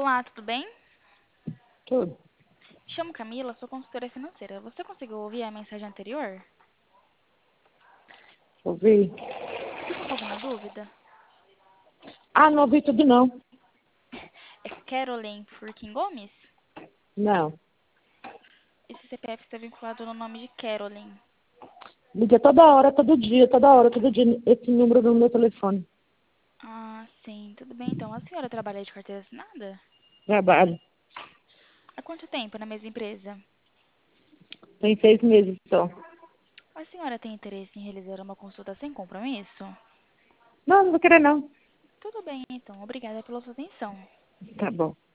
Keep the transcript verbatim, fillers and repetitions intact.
Olá, tudo bem? Tudo. Me chamo Camila, sou consultora financeira. Você conseguiu ouvir a mensagem anterior? Ouvi. Ficou com alguma dúvida? Ah, não ouvi tudo, não. É Caroline Furquim Gomes? Não. Esse C P F está vinculado no nome de Caroline. Liga toda hora, todo dia, toda hora, todo dia, esse número no meu telefone. Ah, sim, tudo bem então. A senhora trabalha de carteira assinada? Trabalho. Há quanto tempo na mesma empresa? Tem seis meses só. A senhora tem interesse em realizar uma consulta sem compromisso? Não, não vou querer, não. Tudo bem então, obrigada pela sua atenção. Tá bom.